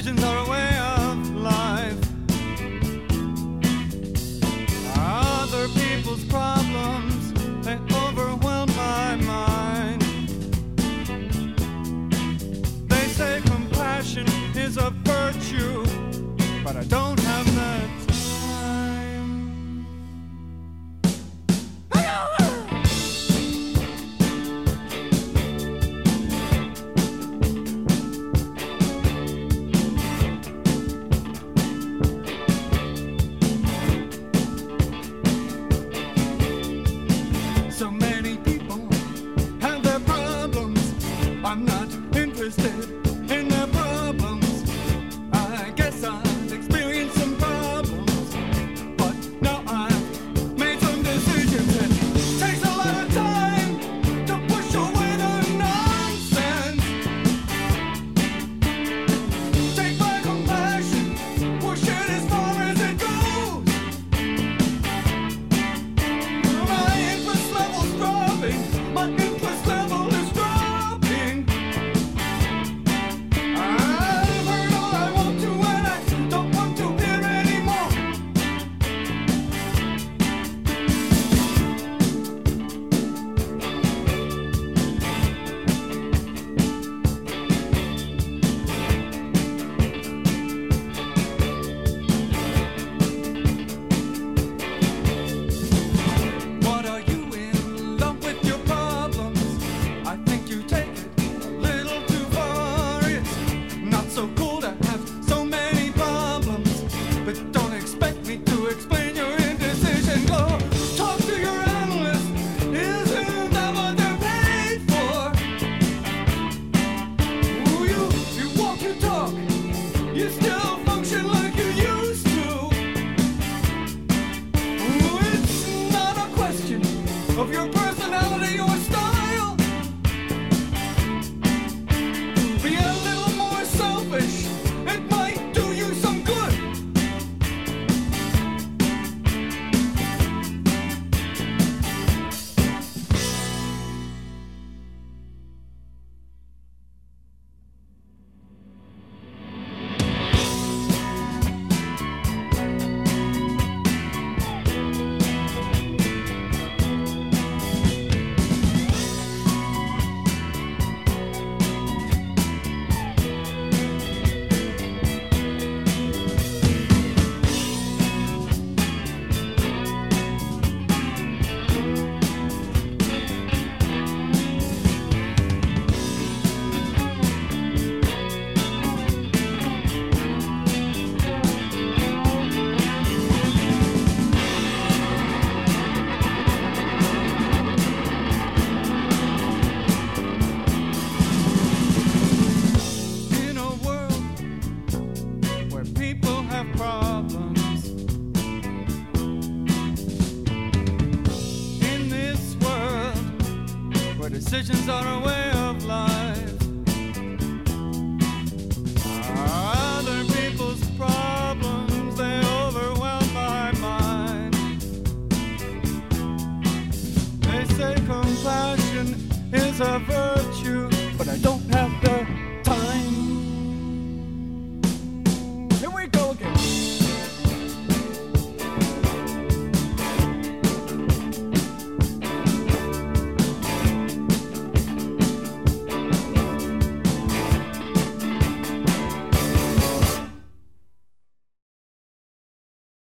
Decisions are a way of life. Other people's problems, they overwhelm my mind. They say compassion is a virtue, but I don't have that time. So many people have their problems. I'm not interested in their problems. I guess I've experienced some problems, but now I've made some decisions. It takes a lot of time to push away the nonsense. Take my compassion, push it as far as it goes. My interest level's dropping. My interest level is dropping. I've heard all I want to, and I don't want to hear anymore. What are you in love with your problems? I think you take it a little too far. It's not so cool to have so many problems, but don't expect me to explain your indecision. Go talk to your analyst. Isn't that what they're paid for? Ooh, you walk, you talk. You still function like you used to. Ooh, it's not a question of your personality or style. Be a little more selfish. It might do you some good. In a world where people have problems, in this world where decisions are a way of life, other people's problems, they overwhelm my mind. They say compassion is a virtue, but I don't have the